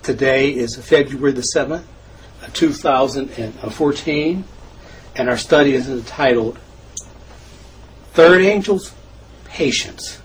Today is February the 7th, 2014, and our study is entitled Third Angel's Patience.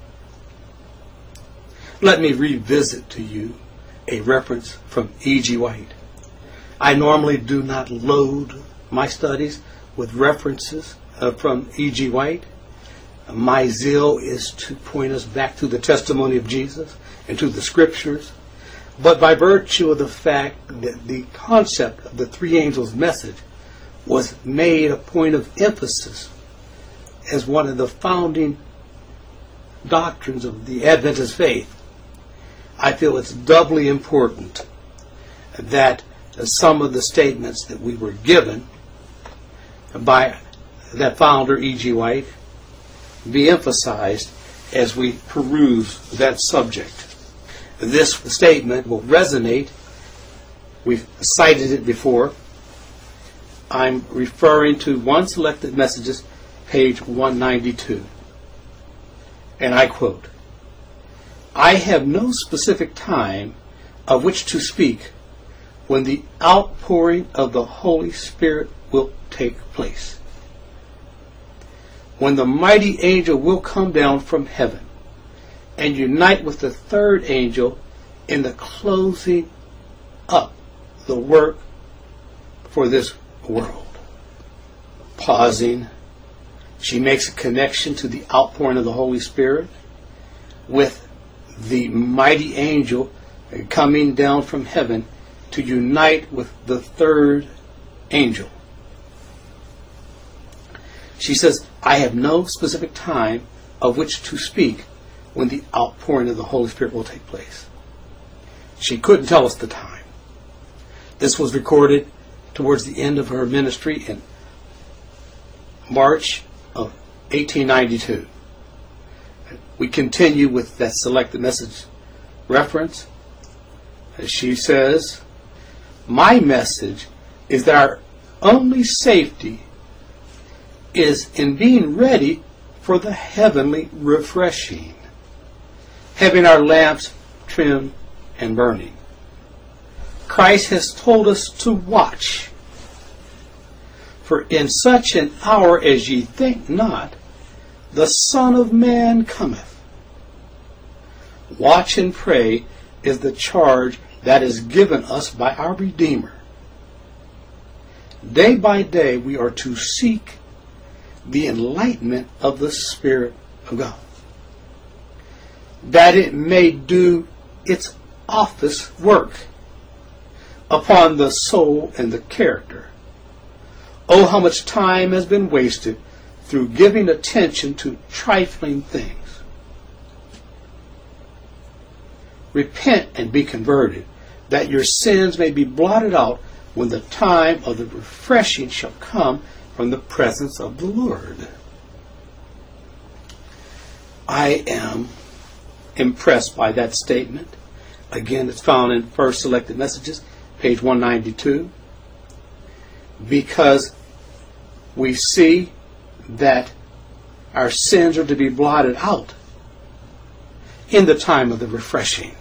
Let me revisit to you a reference from E.G. White. I normally do not load my studies with references from E.G. White. My zeal is to point us back to the testimony of Jesus and to the Scriptures. But by virtue of the fact that the concept of the three angels' message was made a point of emphasis as one of the founding doctrines of the Adventist faith, I feel it's doubly important that some of the statements that we were given by that founder, E.G. White, be emphasized as we peruse that subject. This statement will resonate. We've cited it before. I'm referring to One Selected Messages, page 192. And I quote, "I have no specific time of which to speak when the outpouring of the Holy Spirit will take place. When the mighty angel will come down from heaven and unite with the third angel in the closing up the work for this world." Pausing, she makes a connection to the outpouring of the Holy Spirit with the mighty angel coming down from heaven to unite with the third angel. She says, "I have no specific time of which to speak when the outpouring of the Holy Spirit will take place." She couldn't tell us the time. This was recorded towards the end of her ministry in March of 1892. We continue with that selected message reference. She says, "My message is that our only safety is in being ready for the heavenly refreshing, having our lamps trimmed and burning. Christ has told us to watch. For in such an hour as ye think not, the Son of Man cometh. Watch and pray is the charge that is given us by our Redeemer. Day by day we are to seek the enlightenment of the Spirit of God, that it may do its office work upon the soul and the character. Oh, how much time has been wasted through giving attention to trifling things. Repent and be converted, that your sins may be blotted out when the time of the refreshing shall come from the presence of the Lord." I am impressed by that statement. Again, it's found in First Selected Messages, page 192, because we see that our sins are to be blotted out in the time of the refreshing.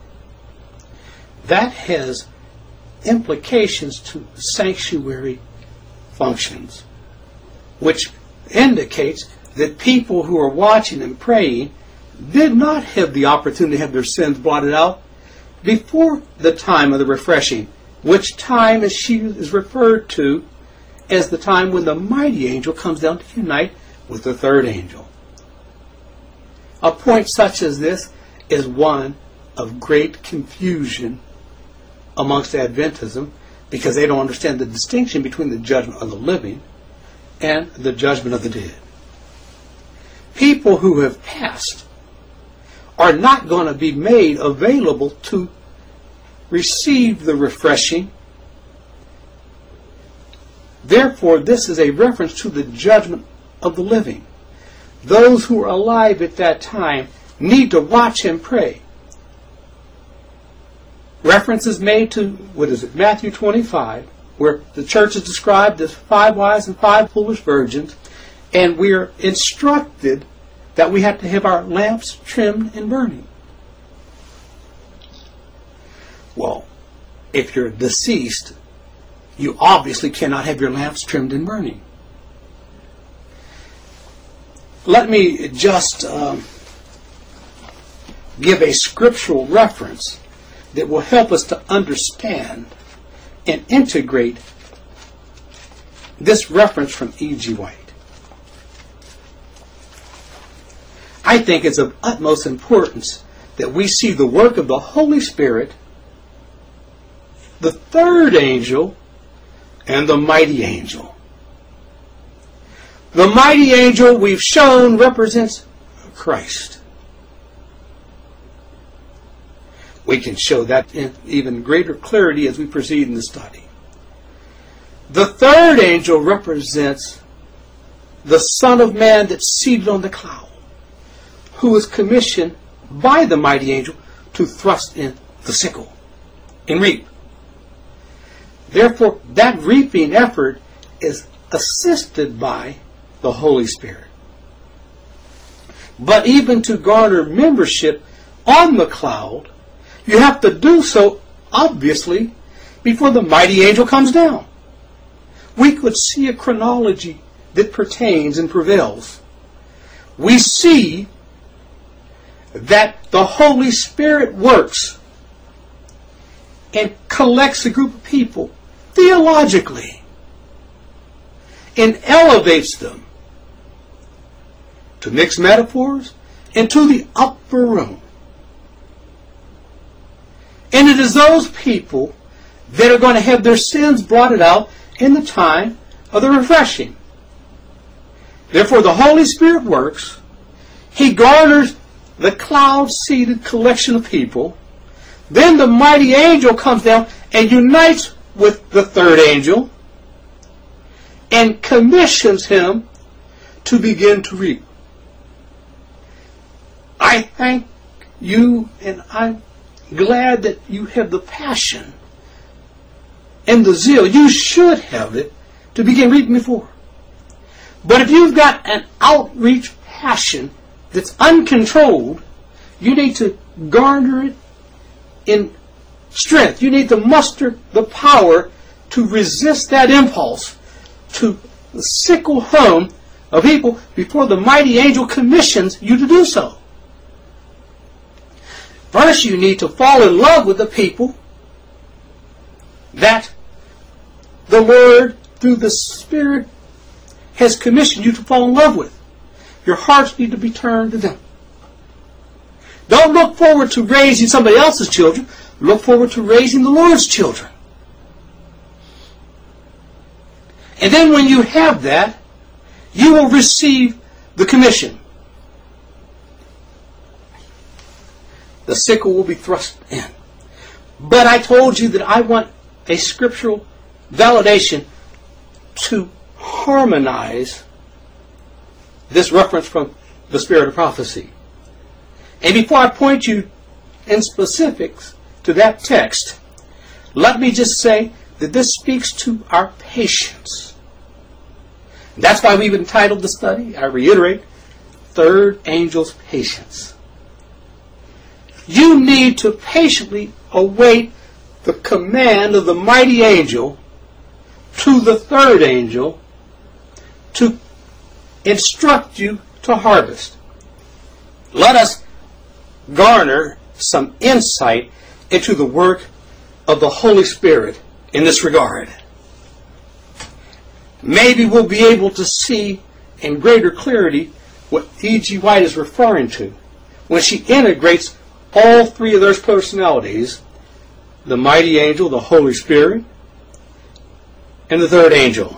That has implications to sanctuary functions, which indicates that people who are watching and praying did not have the opportunity to have their sins blotted out before the time of the refreshing, which time is she is referred to as the time when the mighty angel comes down to unite with the third angel. A point such as this is one of great confusion amongst Adventism, because they don't understand the distinction between the judgment of the living and the judgment of the dead. People who have passed are not going to be made available to receive the refreshing. Therefore, this is a reference to the judgment of the living. Those who are alive at that time need to watch and pray. Reference is made to, Matthew 25, where the church is described as 5 wise and 5 foolish virgins, and we are instructed that we have to have our lamps trimmed and burning. Well, if you're deceased, you obviously cannot have your lamps trimmed and burning. Let me just give a scriptural reference that will help us to understand and integrate this reference from E.G. White. I think it's of utmost importance that we see the work of the Holy Spirit, the third angel, and the mighty angel. The mighty angel we've shown represents Christ. We can show that in even greater clarity as we proceed in the study. The third angel represents the Son of Man that's seated on the cloud, who is commissioned by the mighty angel to thrust in the sickle and reap. Therefore, that reaping effort is assisted by the Holy Spirit. But even to garner membership on the cloud, you have to do so, obviously, before the mighty angel comes down. We could see a chronology that pertains and prevails. We see that the Holy Spirit works and collects a group of people theologically and elevates them to mixed metaphors and to the upper room. And it is those people that are going to have their sins blotted out in the time of the refreshing. Therefore, the Holy Spirit works. He garners the cloud-seated collection of people. Then the mighty angel comes down and unites with the third angel and commissions him to begin to reap. I thank you, and I'm glad that you have the passion and the zeal. You should have it to begin reaping before. But if you've got an outreach passion that's uncontrolled, you need to garner it in strength. You need to muster the power to resist that impulse to the sickle home of people before the mighty angel commissions you to do so. First, you need to fall in love with the people that the Lord, through the Spirit, has commissioned you to fall in love with. Your hearts need to be turned to them. Don't look forward to raising somebody else's children. Look forward to raising the Lord's children. And then when you have that, you will receive the commission. The sickle will be thrust in. But I told you that I want a scriptural validation to harmonize this reference from the spirit of prophecy. And before I point you in specifics to that text, let me just say that this speaks to our patience. That's why we've entitled the study, I reiterate, Third Angel's Patience. You need to patiently await the command of the mighty angel to the third angel to instruct you to harvest. Let us garner some insight into the work of the Holy Spirit in this regard. Maybe we'll be able to see in greater clarity what E.G. White is referring to when she integrates all three of those personalities, the mighty angel, the Holy Spirit, and the third angel.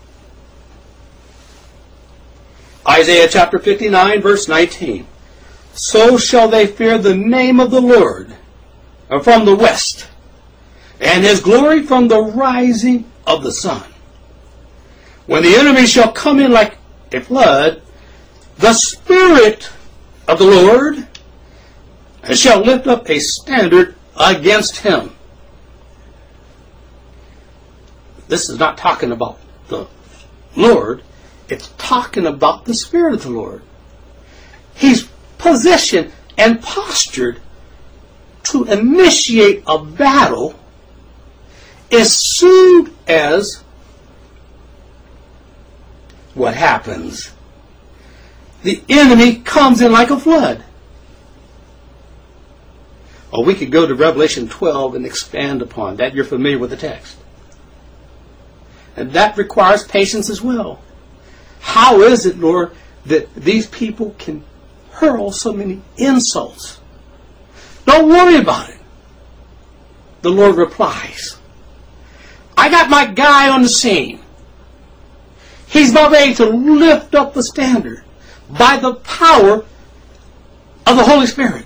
Isaiah chapter 59, verse 19. So shall they fear the name of the Lord from the west, and his glory from the rising of the sun. When the enemy shall come in like a flood, the Spirit of the Lord shall lift up a standard against him. This is not talking about the Lord. It's talking about the Spirit of the Lord. He's positioned and postured to initiate a battle as soon as what happens? The enemy comes in like a flood. Or we could go to Revelation 12 and expand upon that. You're familiar with the text. And that requires patience as well. How is it, Lord, that these people can hurl so many insults? Don't worry about it. The Lord replies, I got my guy on the scene. He's about ready to lift up the standard by the power of the Holy Spirit.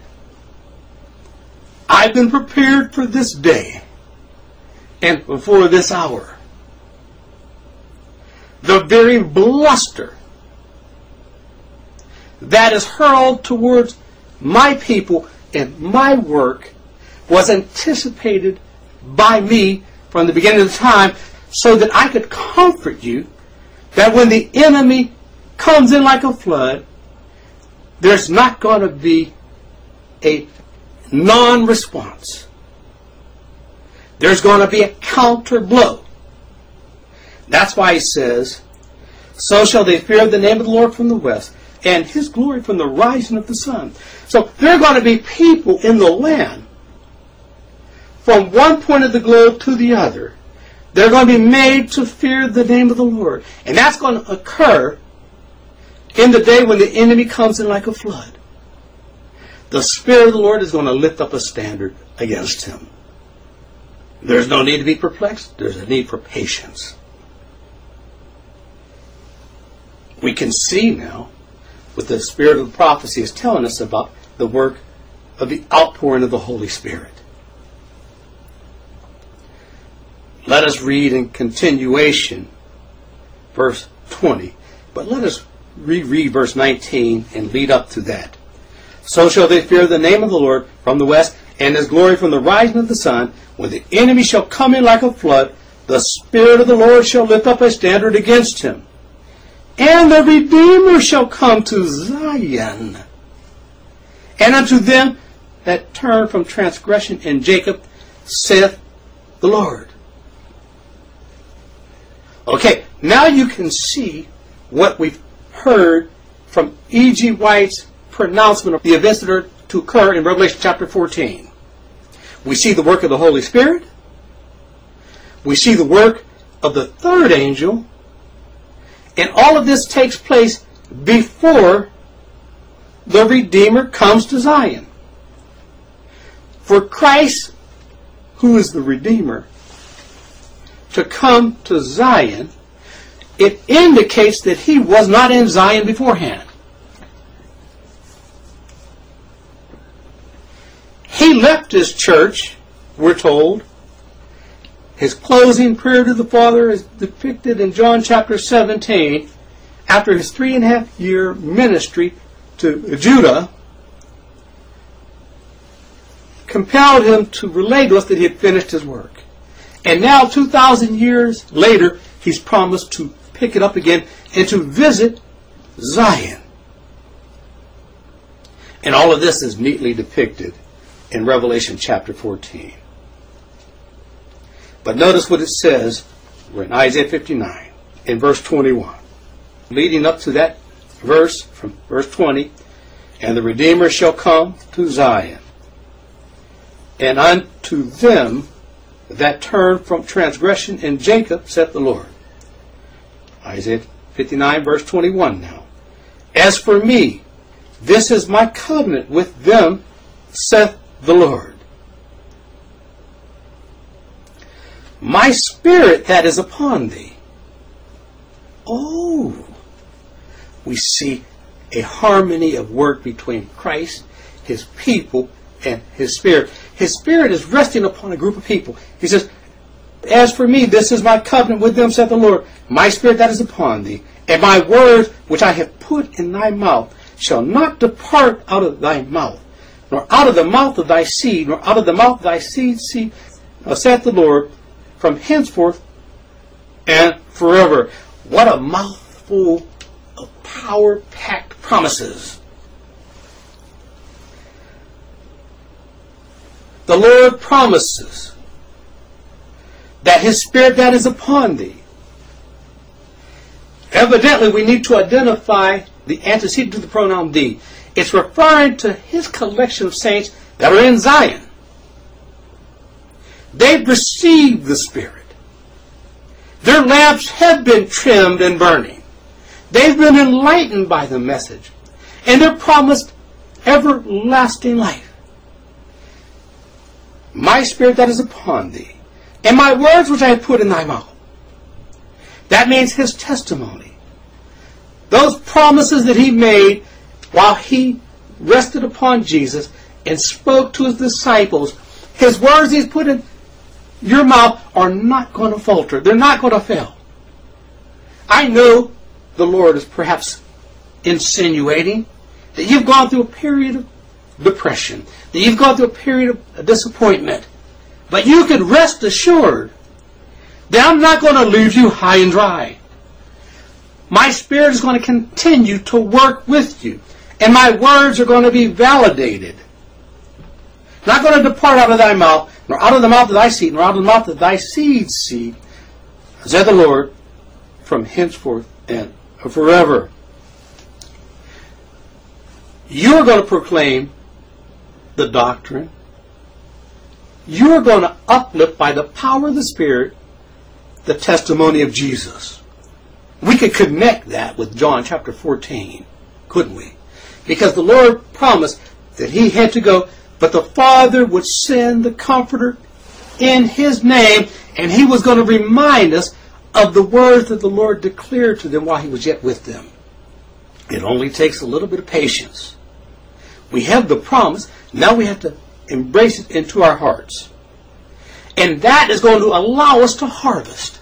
I've been prepared for this day and for this hour. The very bluster that is hurled towards my people and my work was anticipated by me from the beginning of the time, so that I could comfort you that when the enemy comes in like a flood, there's not going to be a non-response. There's going to be a counter blow. That's why he says, so shall they fear the name of the Lord from the west, and his glory from the rising of the sun. So there are going to be people in the land from one point of the globe to the other. They're going to be made to fear the name of the Lord. And that's going to occur in the day when the enemy comes in like a flood. The Spirit of the Lord is going to lift up a standard against him. There's no need to be perplexed. There's a need for patience. We can see now what the spirit of prophecy is telling us about the work of the outpouring of the Holy Spirit. Let us read in continuation verse 20. But let us reread verse 19 and lead up to that. So shall they fear the name of the Lord from the west, and his glory from the rising of the sun. When the enemy shall come in like a flood, the Spirit of the Lord shall lift up a standard against him. And the Redeemer shall come to Zion. And unto them that turn from transgression in Jacob, saith the Lord. Okay, now you can see what we've heard from E.G. White's pronouncement of the events that are to occur in Revelation chapter 14. We see the work of the Holy Spirit. We see the work of the third angel. And all of this takes place before the Redeemer comes to Zion. For Christ, who is the Redeemer, to come to Zion, it indicates that he was not in Zion beforehand. He left his church, we're told. His closing prayer to the Father is depicted in John chapter 17. After his 3.5-year ministry to Judah, compelled him to relate to us that he had finished his work. And now, 2,000 years later, he's promised to pick it up again and to visit Zion. And all of this is neatly depicted in Revelation chapter 14. But notice what it says. We're in Isaiah 59, in verse 21. Leading up to that verse, from verse 20, and the Redeemer shall come to Zion, and unto them that turn from transgression in Jacob, saith the Lord. Isaiah 59, verse 21 now. As for me, this is my covenant with them, saith the Lord. My spirit that is upon thee. Oh, we see a harmony of work between Christ, his people, and his Spirit. His Spirit is resting upon a group of people. He says, as for me, this is my covenant with them, saith the Lord. My spirit that is upon thee, and my words which I have put in thy mouth shall not depart out of thy mouth, nor out of the mouth of thy seed, nor out of the mouth of thy seed, saith the Lord, from henceforth and forever. What a mouthful of power-packed promises. the Lord promises that His Spirit that is upon thee. Evidently, we need to identify the antecedent to the pronoun thee. It's referring to His collection of saints that are in Zion. They've received the Spirit. Their lamps have been trimmed and burning. They've been enlightened by the message. And they're promised everlasting life. My Spirit that is upon thee, and my words which I have put in thy mouth. That means His testimony. Those promises that He made while He rested upon Jesus and spoke to His disciples, His words He's put in your mouth are not going to falter. They're not going to fail. I know the Lord is perhaps insinuating that you've gone through a period of depression, that you've gone through a period of disappointment. But you can rest assured that I'm not going to leave you high and dry. My Spirit is going to continue to work with you. And my words are going to be validated. Not going to depart out of thy mouth, nor out of the mouth of thy seed, nor out of the mouth of thy seed's seed, said the Lord, from henceforth and forever. You're going to proclaim the doctrine. You're going to uplift by the power of the Spirit the testimony of Jesus. We could connect that with John chapter 14, couldn't we? Because the Lord promised that He had to go, but the Father would send the Comforter in His name, and He was going to remind us of the words that the Lord declared to them while He was yet with them. It only takes a little bit of patience. We have the promise. Now we have to embrace it into our hearts. And that is going to allow us to harvest.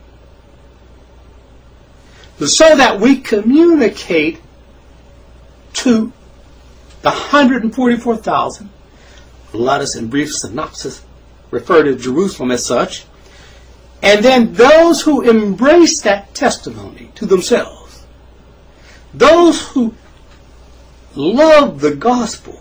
So that we communicate to the 144,000. Let us in brief synopsis refer to Jerusalem as such. And then those who embrace that testimony to themselves. Those who love the gospel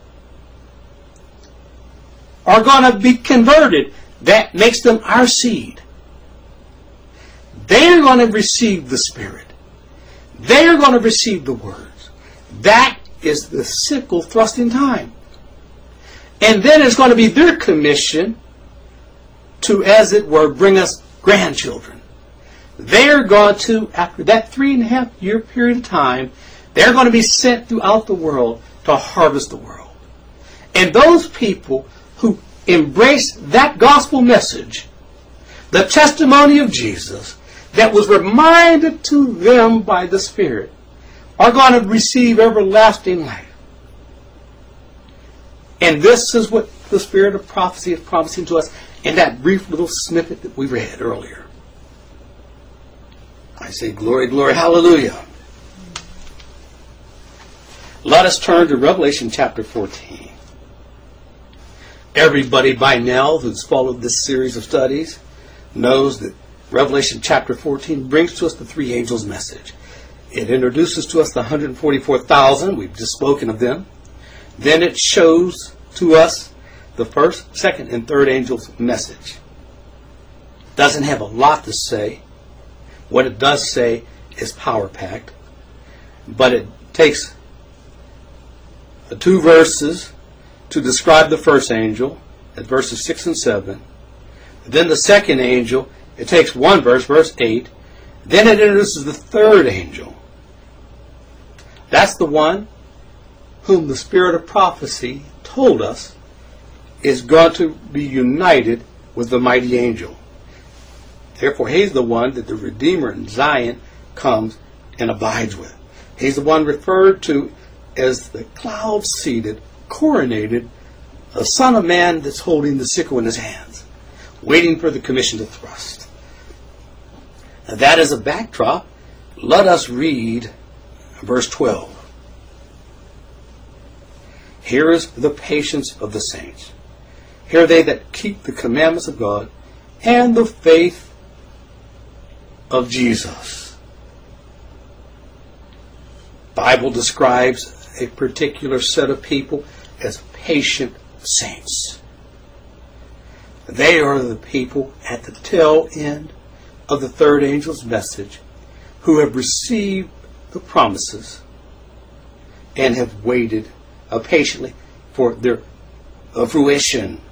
are going to be converted. That makes them our seed. They're going to receive the Spirit. They're going to receive the words. That is the sickle thrusting time. And then it's going to be their commission to, as it were, bring us grandchildren. They're going to, after that 3.5-year period of time, they're going to be sent throughout the world to harvest the world. And those people who embrace that gospel message, the testimony of Jesus, that was reminded to them by the Spirit, are going to receive everlasting life. And this is what the Spirit of prophecy is promising to us in that brief little snippet that we read earlier. I say glory, glory, hallelujah. Let us turn to Revelation chapter 14. Everybody by now who's followed this series of studies knows that Revelation chapter 14 brings to us the three angels' message. It introduces to us the 144,000. We've just spoken of them. Then it shows to us the first, second, and third angel's message. It doesn't have a lot to say. What it does say is power-packed. But it takes 2 verses to describe the first angel, at verses 6 and 7. Then the second angel, it takes 1 verse, verse 8. Then it introduces the third angel. That's the one whom the Spirit of prophecy told us is going to be united with the mighty angel. Therefore, he's the one that the Redeemer in Zion comes and abides with. He's the one referred to as the cloud-seated, coronated, a Son of Man that's holding the sickle in his hands, waiting for the commission to thrust. Now, that is a backdrop. Let us read verse 12. Here is the patience of the saints. Here are they that keep the commandments of God and the faith of Jesus. The Bible describes a particular set of people as patient saints. They are the people at the tail end of the third angel's message who have received the promises and have waited patiently for their fruition.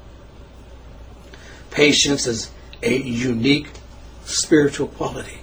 Patience is a unique spiritual quality.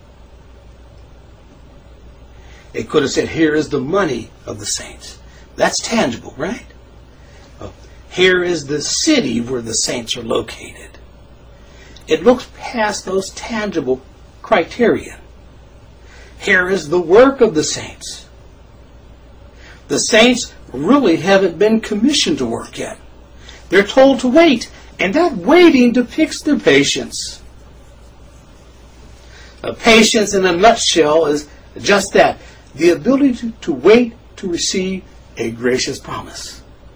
It could have said, here is the money of the saints. That's tangible, right? Here is the city where the saints are located. It looks past those tangible criteria. Here is the work of the saints. The saints really haven't been commissioned to work yet. They're told to wait, and that waiting depicts their patience. Patience in a nutshell is just that, the ability to wait to receive a gracious promise.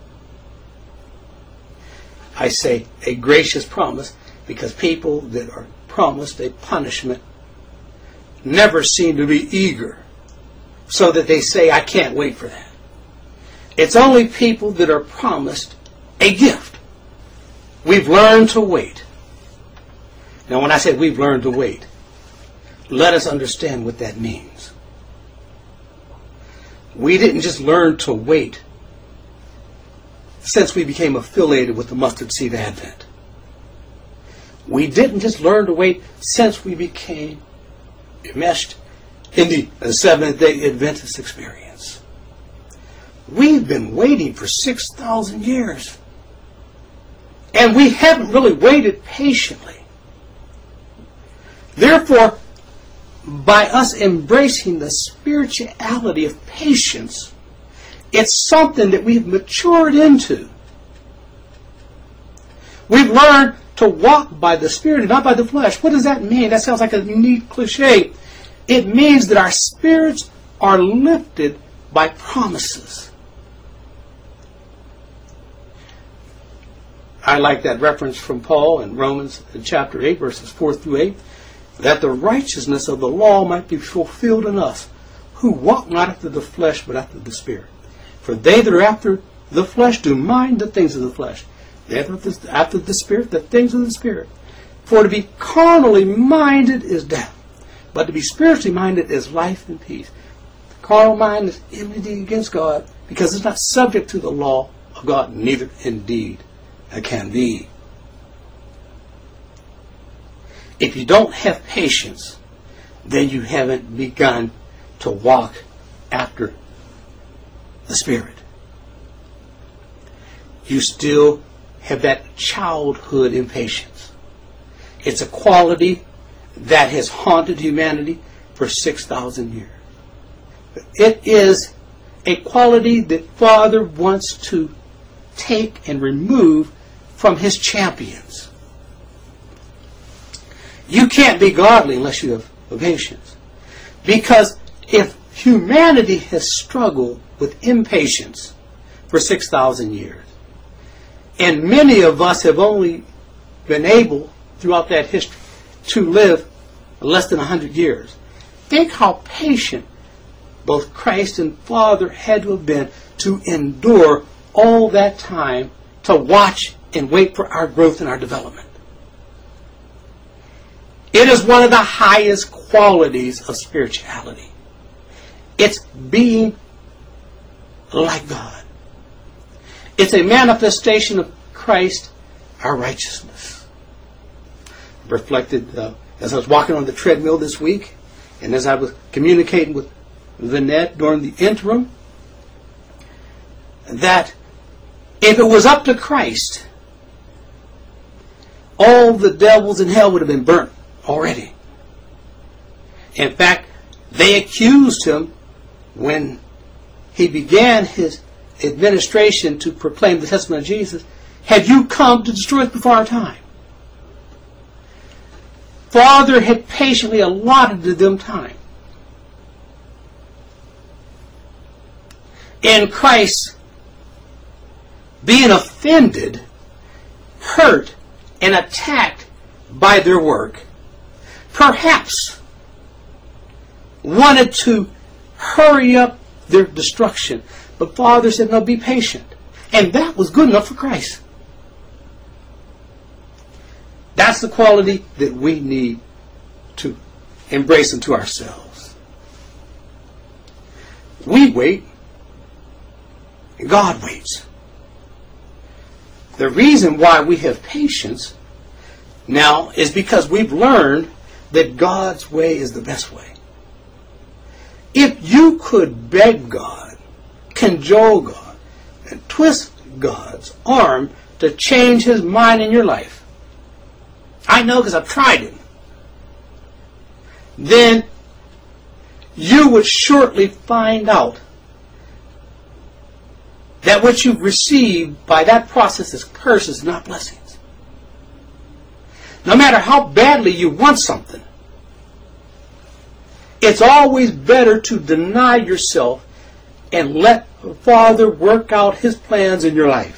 I say a gracious promise because people that are promised a punishment never seem to be eager, so that they say, I can't wait for that. It's only people that are promised a gift. We've learned to wait. Now, when I say we've learned to wait, let us understand what that means. We didn't just learn to wait since we became affiliated with the Mustard Seed Advent. We didn't just learn to wait since we became enmeshed in the Seventh-day Adventist experience. We've been waiting for 6,000 years. And we haven't really waited patiently. Therefore, by us embracing the spirituality of patience, it's something that we've matured into. We've learned to walk by the Spirit and not by the flesh. What does that mean? That sounds like a neat cliche. It means that our spirits are lifted by promises. I like that reference from Paul in Romans chapter 8, verses 4 through 8, that the righteousness of the law might be fulfilled in us, who walk not after the flesh, but after the Spirit. For they that are after the flesh do mind the things of the flesh. They after the Spirit, the things of the Spirit. For to be carnally minded is death, but to be spiritually minded is life and peace. The carnal mind is enmity against God, because it's not subject to the law of God, neither indeed it can be. If you don't have patience, then you haven't begun to walk after the Spirit. You still have that childhood impatience. It's a quality that has haunted humanity for 6,000 years. It is a quality that Father wants to take and remove from His champions. You can't be godly unless you have patience. Because if humanity has struggled with impatience for 6,000 years, and many of us have only been able throughout that history to live less than 100 years, think how patient both Christ and Father had to have been to endure all that time to watch and wait for our growth and our development. It is one of the highest qualities of spirituality. It's being like God. It's a manifestation of Christ, our righteousness. Reflected as I was walking on the treadmill this week, and as I was communicating with Vinette during the interim, that if it was up to Christ, all the devils in hell would have been burnt already. In fact, they accused Him when He began His administration to proclaim the testimony of Jesus. Had you come to destroy us before our time? Father had patiently allotted to them time. In Christ, being offended, hurt, and attacked by their work, perhaps wanted to hurry up their destruction. But Father said, no, be patient. And that was good enough for Christ. That's the quality that we need to embrace into ourselves. We wait, and God waits. The reason why we have patience now is because we've learned that God's way is the best way. If you could beg God, cajole God, and twist God's arm to change His mind in your life, I know because I've tried it, then you would shortly find out that what you've received by that process is curses, not blessings. No matter how badly you want something, it's always better to deny yourself and let the Father work out His plans in your life.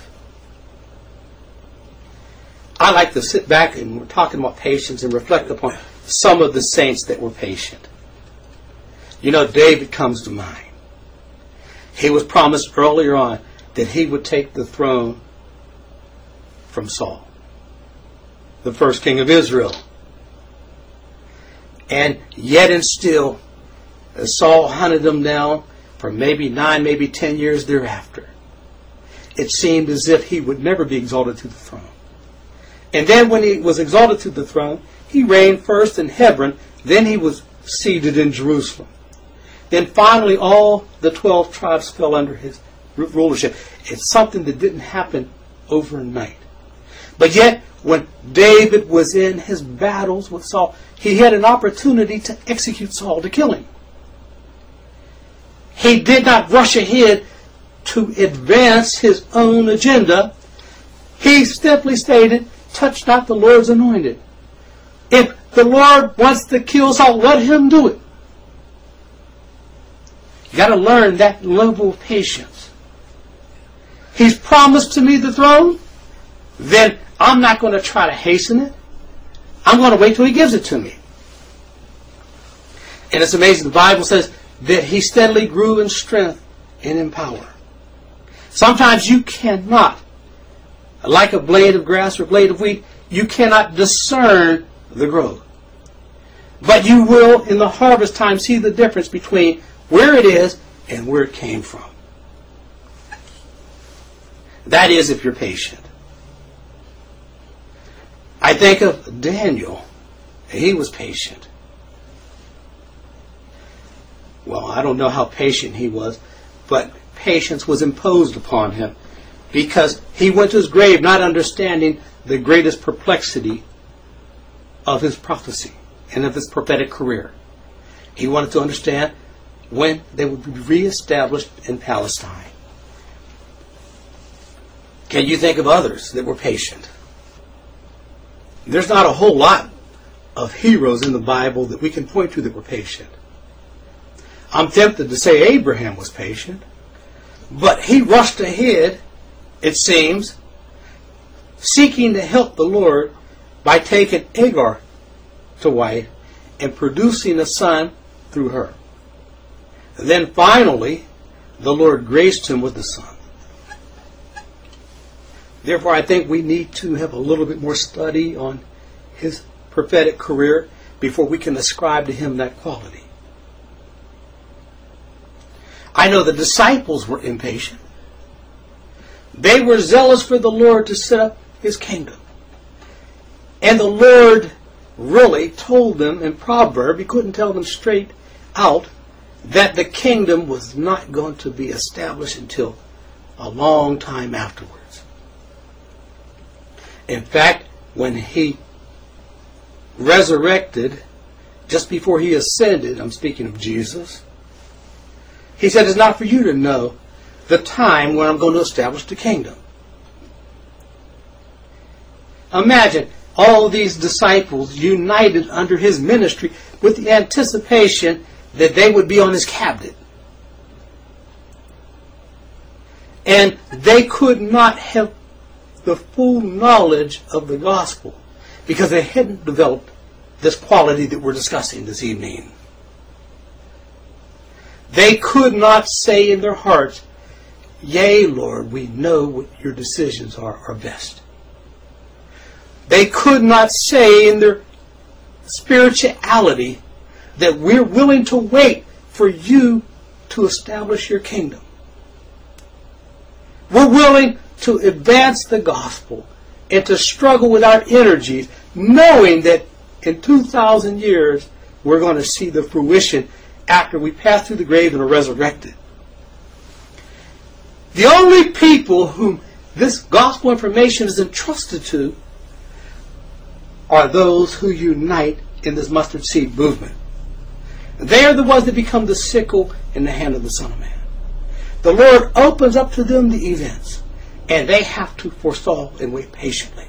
I like to sit back and we're talking about patience and reflect upon some of the saints that were patient. You know, David comes to mind. He was promised earlier on that he would take the throne from Saul, the first king of Israel. And yet and still, Saul hunted him down for maybe 9, maybe 10 years thereafter. It seemed as if he would never be exalted to the throne. And then when he was exalted to the throne, he reigned first in Hebron, then he was seated in Jerusalem. Then finally all the 12 tribes fell under his rulership. It's something that didn't happen overnight. But yet, when David was in his battles with Saul, he had an opportunity to execute Saul, to kill him. He did not rush ahead to advance his own agenda. He simply stated, touch not the Lord's anointed. If the Lord wants to kill Saul, let him do it. You got to learn that level of patience. He's promised to me the throne, then I'm not going to try to hasten it. I'm going to wait till He gives it to me. And it's amazing. The Bible says that he steadily grew in strength and in power. Sometimes you cannot, like a blade of grass or blade of wheat, you cannot discern the growth. But you will, in the harvest time, see the difference between where it is and where it came from. That is if you're patient. I think of Daniel. He was patient. Well, I don't know how patient he was, but patience was imposed upon him because he went to his grave not understanding the greatest perplexity of his prophecy and of his prophetic career. He wanted to understand when they would be reestablished in Palestine. Can you think of others that were patient? There's not a whole lot of heroes in the Bible that we can point to that were patient. I'm tempted to say Abraham was patient, but he rushed ahead, it seems, seeking to help the Lord by taking Hagar to wife and producing a son through her. Then finally, the Lord graced him with the son. Therefore, I think we need to have a little bit more study on his prophetic career before we can ascribe to him that quality. I know the disciples were impatient. They were zealous for the Lord to set up His kingdom. And the Lord really told them in Proverbs, He couldn't tell them straight out, that the kingdom was not going to be established until a long time afterwards. In fact, when He resurrected, just before He ascended, I'm speaking of Jesus, He said, it's not for you to know the time when I'm going to establish the kingdom. Imagine all these disciples united under His ministry with the anticipation that they would be on His cabinet. And they could not have the full knowledge of the gospel because they hadn't developed this quality that we're discussing this evening. They could not say in their hearts, yea, Lord, we know what your decisions are best. They could not say in their spirituality that we're willing to wait for you to establish your kingdom. We're willing to advance the gospel and to struggle with our energies, knowing that in 2,000 years we're going to see the fruition after we pass through the grave and are resurrected. The only people whom this gospel information is entrusted to are those who unite in this mustard seed movement. They are the ones that become the sickle in the hand of the Son of Man. The Lord opens up to them the events, and they have to forestall and wait patiently.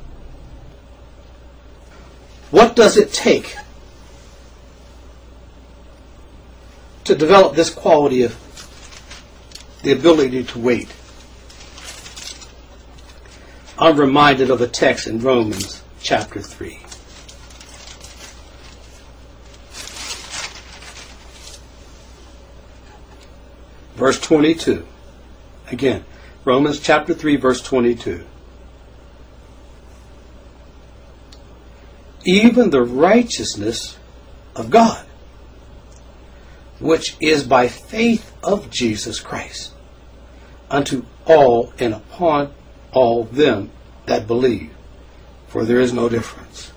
What does it take to develop this quality of the ability to wait? I'm reminded of a text in Romans chapter 3. Verse 22. Again, Romans chapter 3, verse 22. Even the righteousness of God, which is by faith of Jesus Christ, unto all and upon all them that believe, for there is no difference.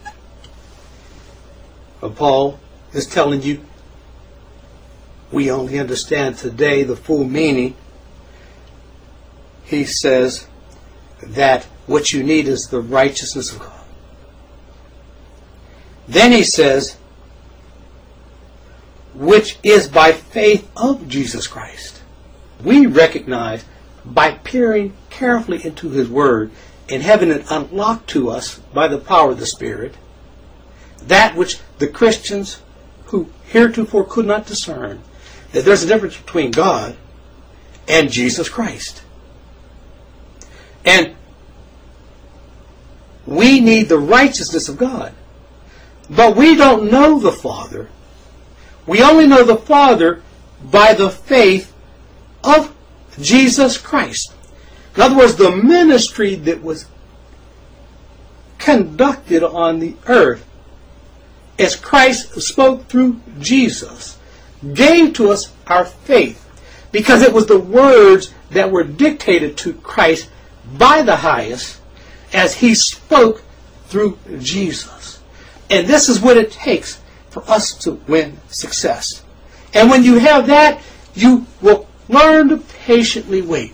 But Paul is telling you, we only understand today the full meaning. He says that what you need is the righteousness of God. Then he says, which is by faith of Jesus Christ. We recognize by peering carefully into His Word and having it unlocked to us by the power of the Spirit, that which the Christians who heretofore could not discern, that there's a difference between God and Jesus Christ. And we need the righteousness of God. But we don't know the Father. We only know the Father by the faith of Jesus Christ. In other words, the ministry that was conducted on the earth as Christ spoke through Jesus gave to us our faith, because it was the words that were dictated to Christ by the highest as He spoke through Jesus. And this is what it takes for us to win success. And when you have that, you will learn to patiently wait.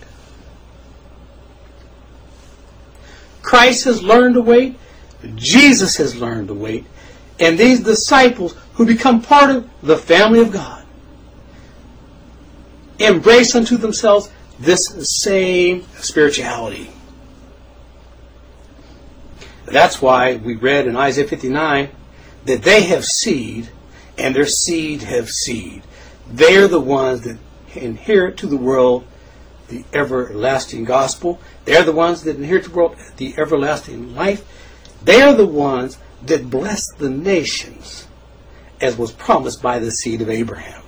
Christ has learned to wait. Jesus has learned to wait. And these disciples who become part of the family of God embrace unto themselves this same spirituality. That's why we read in Isaiah 59 that they have seed, and their seed have seed. They are the ones that inherit to the world the everlasting gospel. They're the ones that inherit to the world the everlasting life. They are the ones that bless the nations, as was promised by the seed of Abraham.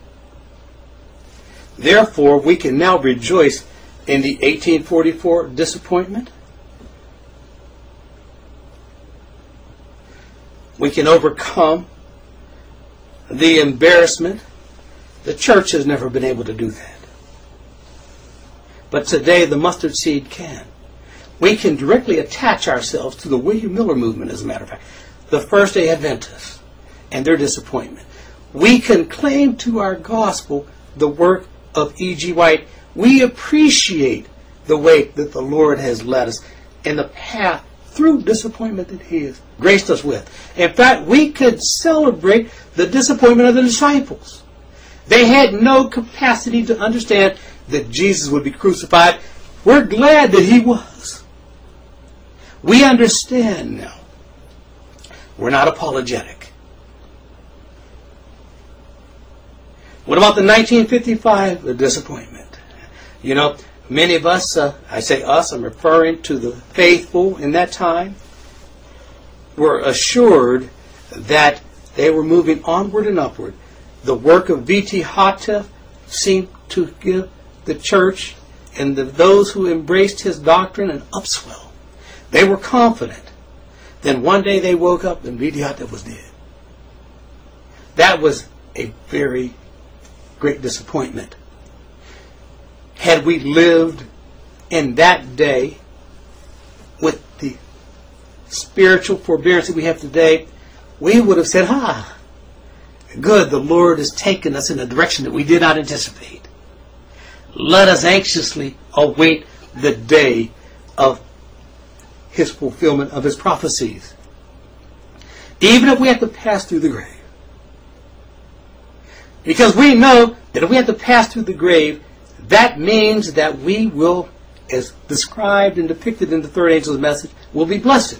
Therefore, we can now rejoice in the 1844 disappointment. We can overcome the embarrassment. The church has never been able to do that. But today the mustard seed can. We can directly attach ourselves to the William Miller movement, as a matter of fact, the First-day Adventists and their disappointment. We can claim to our gospel the work of E.G. White. We appreciate the way that the Lord has led us in the path through disappointment that He has graced us with. In fact, we could celebrate the disappointment of the disciples. They had no capacity to understand that Jesus would be crucified. We're glad that He was. We understand now. We're not apologetic. What about the 1955 disappointment? You know, many of us, I say us, I'm referring to the faithful in that time, were assured that they were moving onward and upward. The work of V.T. Houteff seemed to give the church and those who embraced his doctrine an upswell. They were confident Then one day they woke up and Vidyata was dead. That was a very great disappointment. Had we lived in that day with the spiritual forbearance that we have today, we would have said, good, the Lord has taken us in a direction that we did not anticipate. Let us anxiously await the day of His fulfillment of His prophecies. Even if we have to pass through the grave. Because we know that if we have to pass through the grave, that means that we will, as described and depicted in the third angel's message, will be blessed.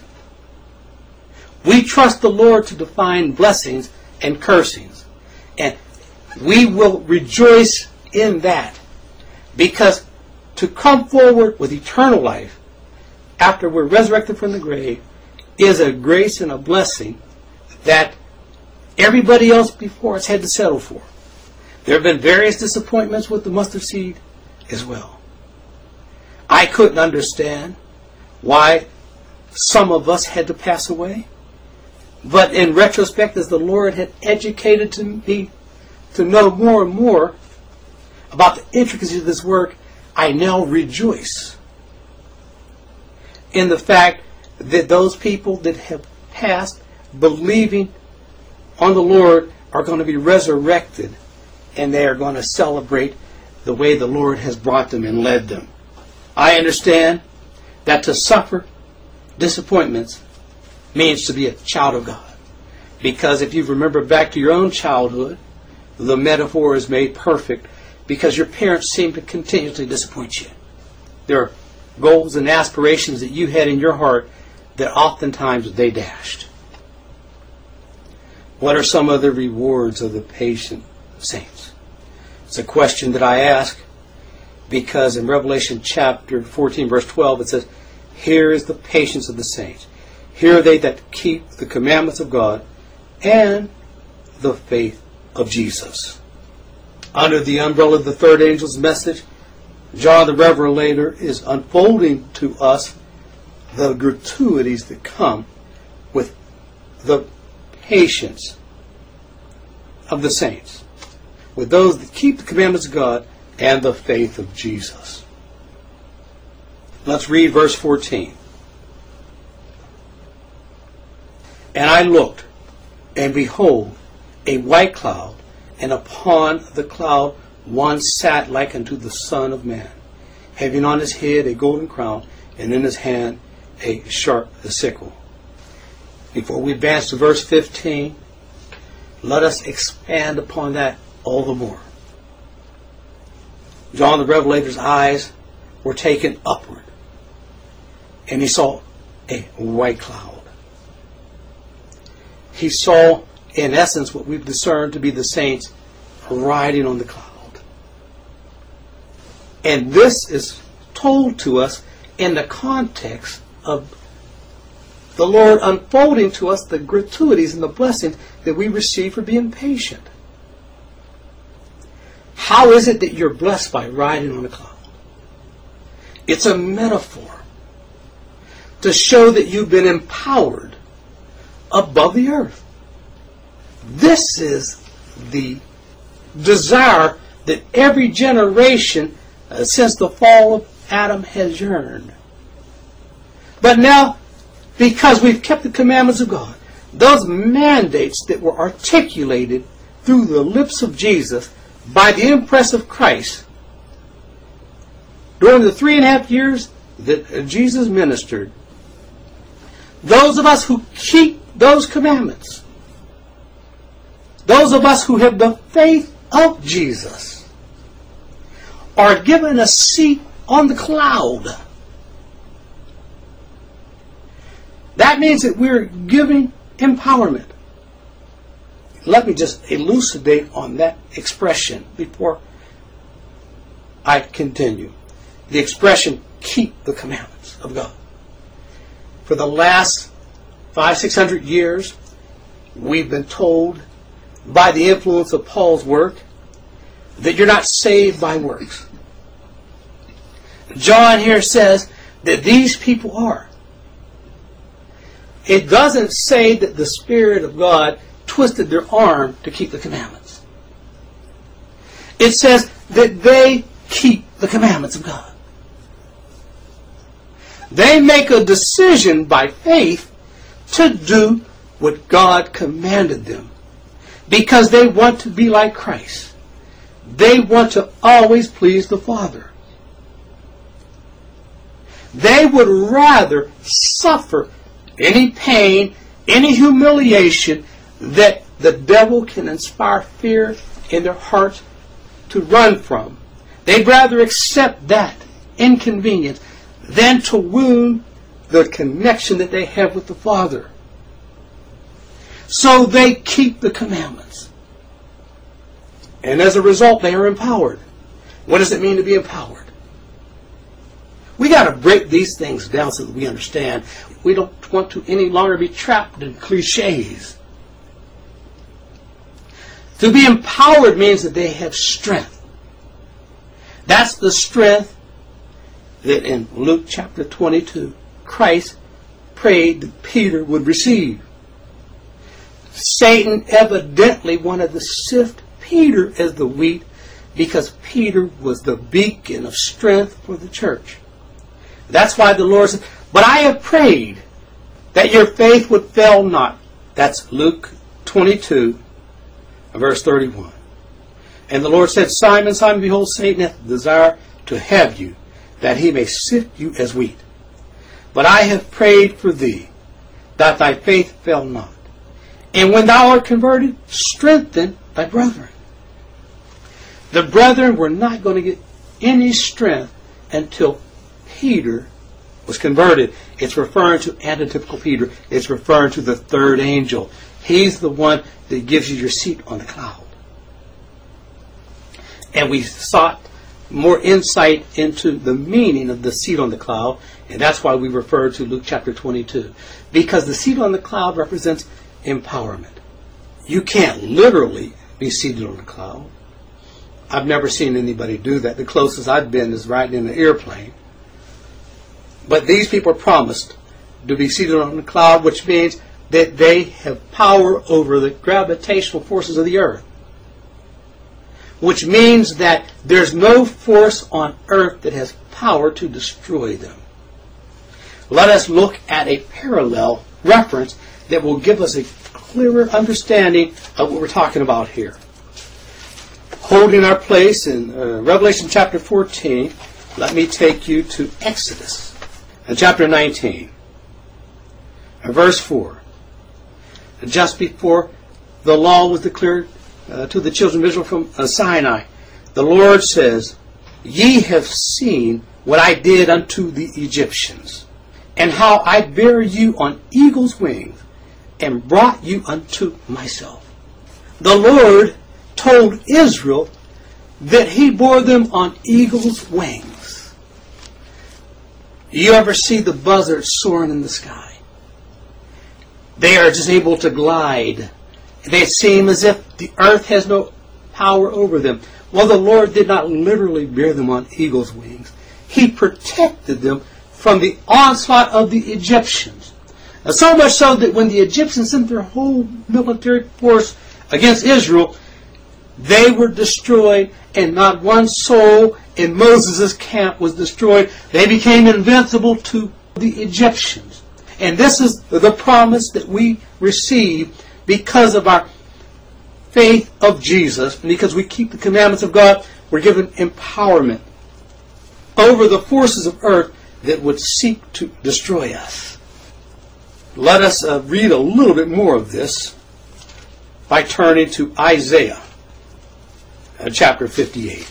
We trust the Lord to define blessings and cursings. And we will rejoice in that. Because to come forward with eternal life after we're resurrected from the grave is a grace and a blessing that everybody else before us had to settle for. There have been various disappointments with the mustard seed as well. I couldn't understand why some of us had to pass away. But in retrospect, as the Lord had educated me to know more and more about the intricacies of this work, I now rejoice in the fact that those people that have passed believing on the Lord are going to be resurrected, and they are going to celebrate the way the Lord has brought them and led them. I understand that to suffer disappointments means to be a child of God. Because if you remember back to your own childhood, the metaphor is made perfect because your parents seem to continuously disappoint you. There are goals and aspirations that you had in your heart that oftentimes they dashed. What are some of the rewards of the patient saints? It's a question that I ask because in Revelation chapter 14 verse 12 it says, "Here is the patience of the saints. Here are they that keep the commandments of God and the faith of Jesus." Under the umbrella of the third angel's message, John the Revelator is unfolding to us the gratuities that come with the patience of the saints, with those that keep the commandments of God and the faith of Jesus. Let's read verse 14. "And I looked, and behold, a white cloud, and upon the cloud one sat like unto the Son of Man, having on his head a golden crown, and in his hand a sharp sickle." Before we advance to verse 15, let us expand upon that all the more. John the Revelator's eyes were taken upward, and he saw a white cloud. He saw, in essence, what we've discerned to be the saints riding on the cloud. And this is told to us in the context of the Lord unfolding to us the gratuities and the blessings that we receive for being patient. How is it that you're blessed by riding on a cloud? It's a metaphor to show that you've been empowered above the earth. This is the desire that every generation since the fall of Adam has yearned. But now, because we've kept the commandments of God, those mandates that were articulated through the lips of Jesus by the impress of Christ during the 3.5 years that Jesus ministered, those of us who keep those commandments, those of us who have the faith of Jesus, are given a seat on the cloud. That means that we're giving empowerment. Let me just elucidate on that expression before I continue. The expression, keep the commandments of God. For the last 500-600 years, we've been told by the influence of Paul's work that you're not saved by works. John here says that these people are. it doesn't say that the Spirit of God twisted their arm to keep the commandments. It says that they keep the commandments of God. They make a decision by faith to do what God commanded them because they want to be like Christ. They want to always please the Father. They would rather suffer any pain, any humiliation that the devil can inspire fear in their hearts to run from. They'd rather accept that inconvenience than to wound the connection that they have with the Father. So they keep the commandments. And as a result, they are empowered. What does it mean to be empowered? We got to break these things down so that we understand. We don't want to any longer be trapped in cliches. To be empowered means that they have strength. That's the strength that in Luke chapter 22, Christ prayed that Peter would receive. Satan evidently wanted to sift Peter as the wheat because Peter was the beacon of strength for the church. That's why the Lord said, "But I have prayed that your faith would fail not." That's Luke 22, verse 31. And the Lord said, "Simon, Simon, behold, Satan hath desired to have you, that he may sift you as wheat. But I have prayed for thee, that thy faith fail not. And when thou art converted, strengthen thy brethren." The brethren were not going to get any strength until Peter was converted. It's referring to antitypical Peter. It's referring to the third angel. He's the one that gives you your seat on the cloud. And we sought more insight into the meaning of the seat on the cloud, and that's why we refer to Luke chapter 22. Because the seat on the cloud represents empowerment. You can't literally be seated on a cloud. I've never seen anybody do that. The closest I've been is riding in an airplane. But these people are promised to be seated on the cloud, which means that they have power over the gravitational forces of the earth. Which means that there's no force on earth that has power to destroy them. Let us look at a parallel reference that will give us a clearer understanding of what we're talking about here. Holding our place in Revelation chapter 14, let me take you to Exodus chapter 19, verse 4. Just before the law was declared to the children of Israel from Sinai, the Lord says, "Ye have seen what I did unto the Egyptians, and how I bare you on eagle's wings, and brought you unto myself." The Lord told Israel that he bore them on eagle's wings. You ever see the buzzards soaring in the sky? They are just able to glide. They seem as if the earth has no power over them. Well, the Lord did not literally bear them on eagle's wings. He protected them from the onslaught of the Egyptians. So much so that when the Egyptians sent their whole military force against Israel, they were destroyed, and not one soul in Moses' camp was destroyed. They became invincible to the Egyptians. And this is the promise that we receive because of our faith of Jesus. Because we keep the commandments of God, we're given empowerment over the forces of earth that would seek to destroy us. Let us read a little bit more of this by turning to Isaiah chapter 58.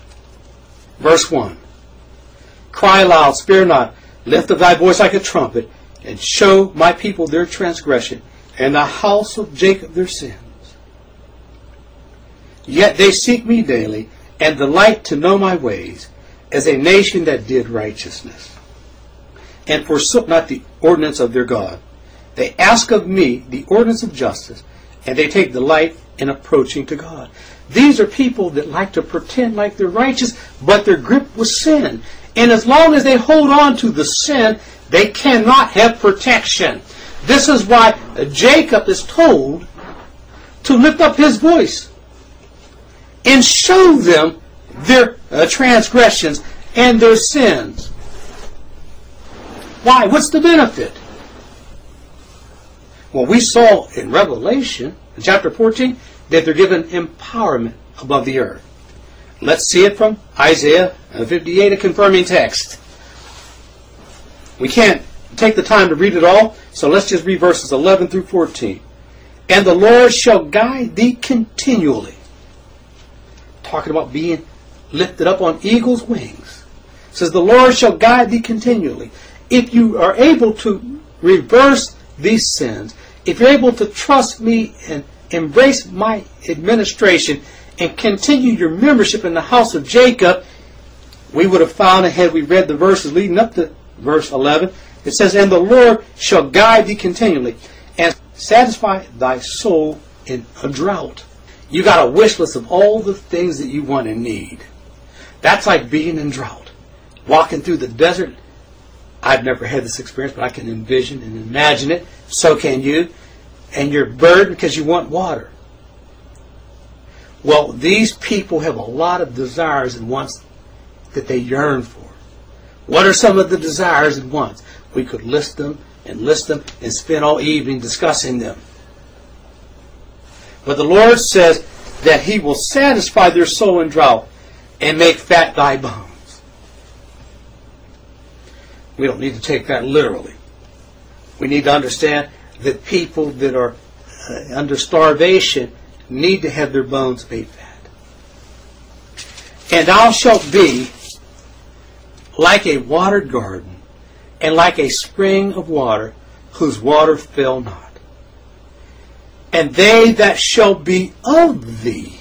Verse 1. "Cry aloud, spare not, lift up thy voice like a trumpet, and show my people their transgression, and the house of Jacob their sins. Yet they seek me daily, and delight to know my ways, as a nation that did righteousness, and forsook not the ordinance of their God. They ask of me the ordinance of justice, and they take delight in approaching to God." These are people that like to pretend like they're righteous, but they're gripped with sin. And as long as they hold on to the sin, they cannot have protection. This is why Jacob is told to lift up his voice and show them their transgressions and their sins. Why? What's the benefit? Well, we saw in Revelation, in chapter 14, that they're given empowerment above the earth. Let's see it from Isaiah 58, a confirming text. We can't take the time to read it all, so let's just read verses 11 through 14. And the Lord shall guide thee continually. Talking about being lifted up on eagle's wings. It says, the Lord shall guide thee continually. If you are able to reverse these sins, if you're able to trust me and embrace my administration and continue your membership in the house of Jacob, we would have found, had we read the verses leading up to verse 11, it says, and the Lord shall guide thee continually and satisfy thy soul in a drought. You got a wish list of all the things that you want and need. That's like being in drought. Walking through the desert. I've never had this experience, but I can envision and imagine it. So can you. And you're burdened because you want water. Well, these people have a lot of desires and wants that they yearn for. What are some of the desires and wants? We could list them and spend all evening discussing them. But the Lord says that He will satisfy their soul in drought and make fat thy bones. We don't need to take that literally. We need to understand that people that are under starvation need to have their bones made fat. And thou shalt be like a watered garden, and like a spring of water, whose water fail not. And they that shall be of thee,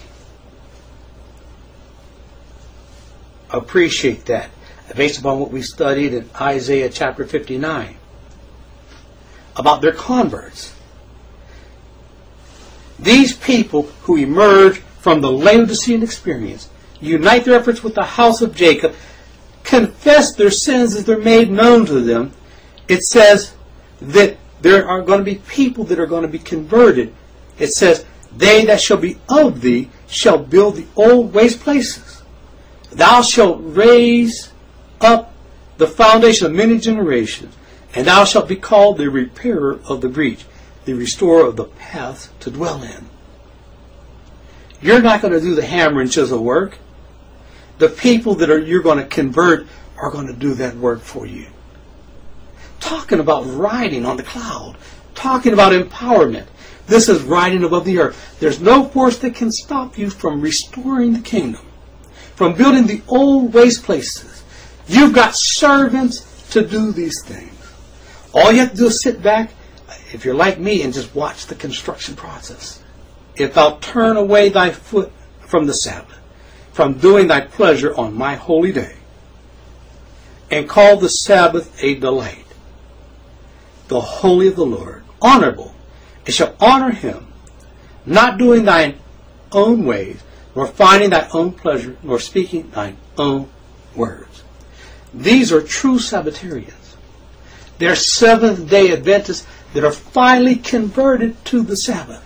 appreciate that, based upon what we studied in Isaiah chapter 59, about their converts. These people who emerge from the Laodicean experience, unite their efforts with the house of Jacob, confess their sins as they're made known to them. It says that there are going to be people that are going to be converted. It says, they that shall be of thee shall build the old waste places. Thou shalt raise up the foundation of many generations, and thou shalt be called the repairer of the breach, the restorer of the paths to dwell in. You're not going to do the hammer and chisel work. The people that you're going to convert are going to do that work for you. Talking about riding on the cloud. Talking about empowerment. This is riding above the earth. There's no force that can stop you from restoring the kingdom. From building the old waste places. You've got servants to do these things. All you have to do is sit back, if you're like me, and just watch the construction process. If thou turn away thy foot from the Sabbath, from doing thy pleasure on my holy day, and call the Sabbath a delight, the holy of the Lord, honorable, and shall honor him, not doing thine own ways, nor finding thy own pleasure, nor speaking thine own words. These are true Sabbatarians. They're Seventh-day Adventists that are finally converted to the Sabbath.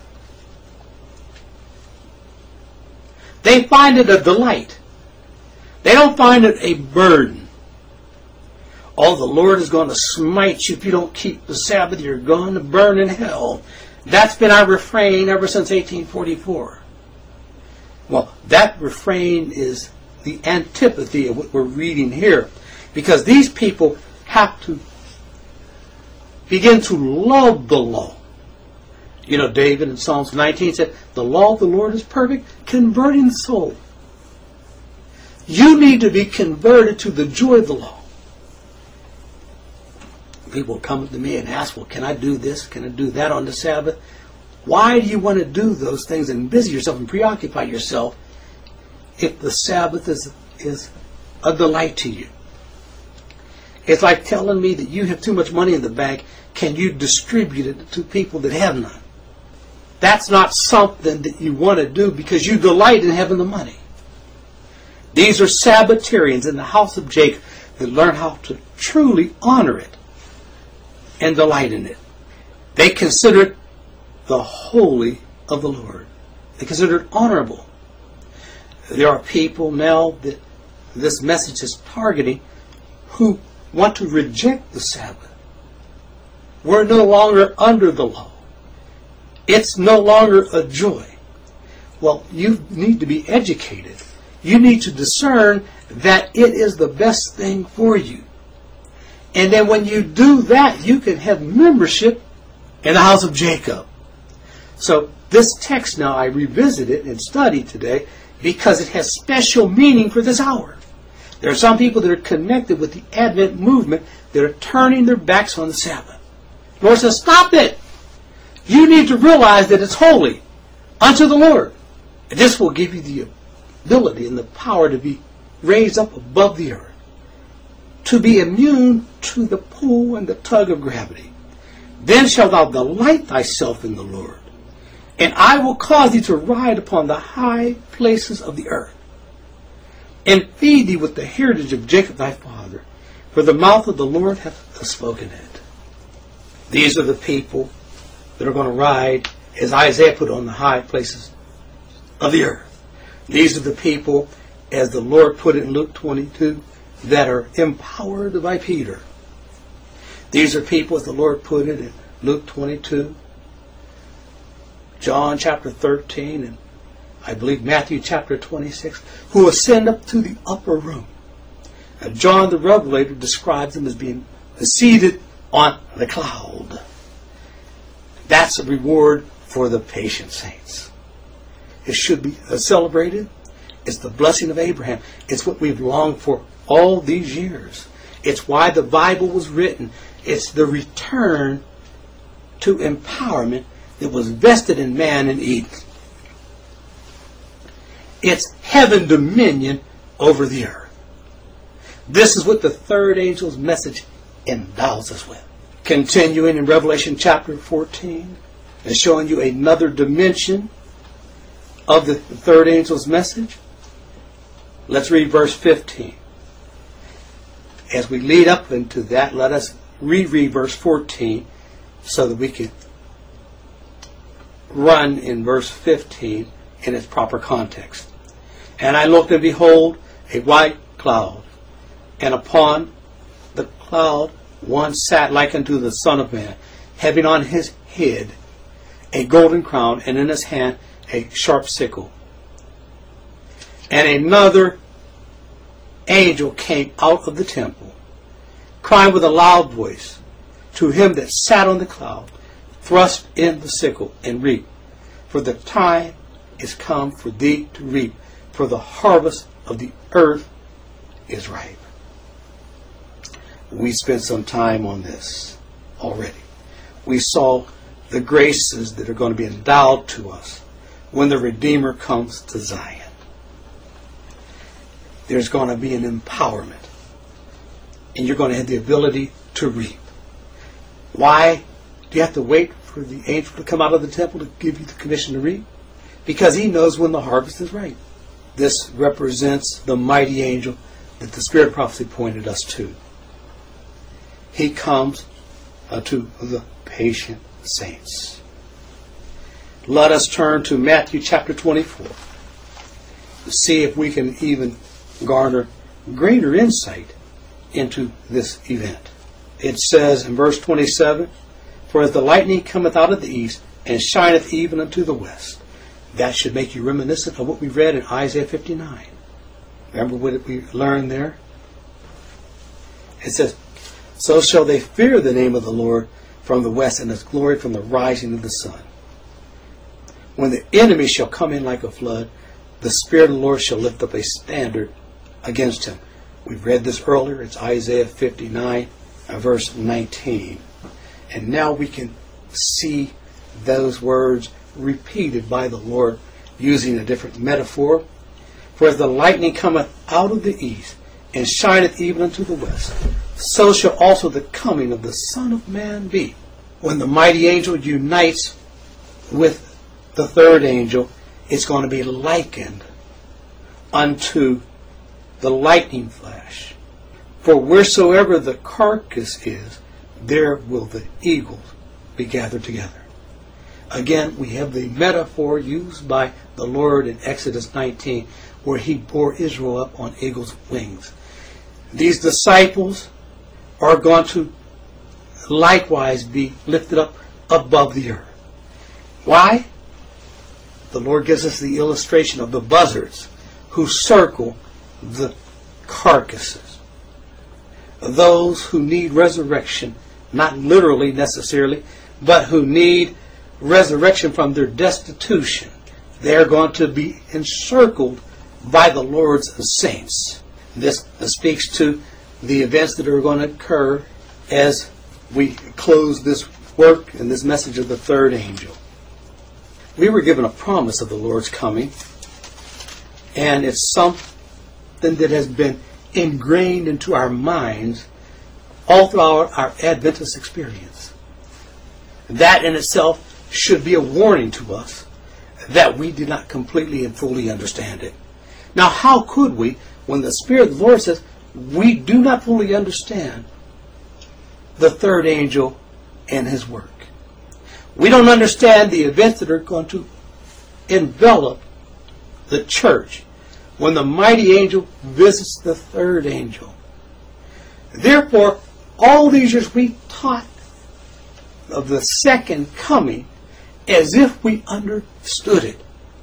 They find it a delight. They don't find it a burden. Oh, the Lord is going to smite you if you don't keep the Sabbath. You're going to burn in hell. That's been our refrain ever since 1844. Well, that refrain is the antipathy of what we're reading here. Because these people have to begin to love the law. You know, David in Psalms 19 said, the law of the Lord is perfect, converting the soul. You need to be converted to the joy of the law. People come to me and ask, well, can I do this? Can I do that on the Sabbath? Why do you want to do those things and busy yourself and preoccupy yourself if the Sabbath is a delight to you? It's like telling me that you have too much money in the bank. Can you distribute it to people that have none? That's not something that you want to do because you delight in having the money. These are Sabbatarians in the house of Jacob that learn how to truly honor it and delight in it. They considered the holy of the Lord. They considered it honorable. There are people now that this message is targeting who want to reject the Sabbath. We're no longer under the law. It's no longer a joy. Well, you need to be educated. You need to discern that it is the best thing for you. And then when you do that, you can have membership in the house of Jacob. So this text now, I revisit it and study today because it has special meaning for this hour. There are some people that are connected with the Advent movement that are turning their backs on the Sabbath. The Lord says, stop it. You need to realize that it's holy unto the Lord. And this will give you the ability and the power to be raised up above the earth, to be immune to the pull and the tug of gravity. Then shalt thou delight thyself in the Lord, and I will cause thee to ride upon the high places of the earth, and feed thee with the heritage of Jacob thy father, for the mouth of the Lord hath spoken it. These are the people that are going to ride, as Isaiah put, on the high places of the earth. These are the people, as the Lord put it in Luke 22, that are empowered by Peter. These are people, as the Lord put it in Luke 22, John chapter 13, and I believe Matthew chapter 26, who ascend up to the upper room. And John the Revelator describes them as being seated on the cloud. That's a reward for the patient saints. It should be celebrated. It's the blessing of Abraham. It's what we've longed for all these years. It's why the Bible was written. It's the return to empowerment that was vested in man in Eden. It's heaven dominion over the earth. This is what the third angel's message endows us with. Continuing in Revelation chapter 14 and showing you another dimension of the third angel's message. Let's read verse 15. As we lead up into that, let us reread verse 14 so that we can run in verse 15 in its proper context. And I looked, and behold, a white cloud, and upon the cloud one sat like unto the Son of Man, having on his head a golden crown, and in his hand a sharp sickle. And another angel came out of the temple, crying with a loud voice to him that sat on the cloud, thrust in the sickle and reap, for the time is come for thee to reap, for the harvest of the earth is ripe. We spent some time on this already. We saw the graces that are going to be endowed to us when the Redeemer comes to Zion. There's going to be an empowerment, and you're going to have the ability to reap. Why do you have to wait for the angel to come out of the temple to give you the commission to reap? Because he knows when the harvest is ripe. This represents the mighty angel that the Spirit of prophecy pointed us to. He comes to the patient saints. Let us turn to Matthew chapter 24 to see if we can even garner greater insight into this event. It says in verse 27, for as the lightning cometh out of the east, and shineth even unto the west. That should make you reminiscent of what we read in Isaiah 59. Remember what we learned there? It says, so shall they fear the name of the Lord from the west, and his glory from the rising of the sun. When the enemy shall come in like a flood, the Spirit of the Lord shall lift up a standard against him. We've read this earlier. It's Isaiah 59, verse 19. And now we can see those words repeated by the Lord using a different metaphor. For as the lightning cometh out of the east, and shineth even unto the west, so shall also the coming of the Son of Man be. When the mighty angel unites with the third angel, it's going to be likened unto the lightning flash. For wheresoever the carcass is, there will the eagles be gathered together. Again, we have the metaphor used by the Lord in Exodus 19, where he bore Israel up on eagle's wings. These disciples are going to likewise be lifted up above the earth. Why? The Lord gives us the illustration of the buzzards who circle the carcasses. Those who need resurrection, not literally necessarily, but who need resurrection from their destitution. They are going to be encircled by the Lord's saints. This speaks to the events that are going to occur as we close this work and this message of the third angel. We were given a promise of the Lord's coming, and it's something that has been ingrained into our minds all throughout our Adventist experience. That in itself should be a warning to us that we did not completely and fully understand it. Now, how could we, when the Spirit of the Lord says we do not fully understand the third angel and his work? We don't understand the events that are going to envelop the church when the mighty angel visits the third angel. Therefore, all these years we taught of the second coming as if we understood it.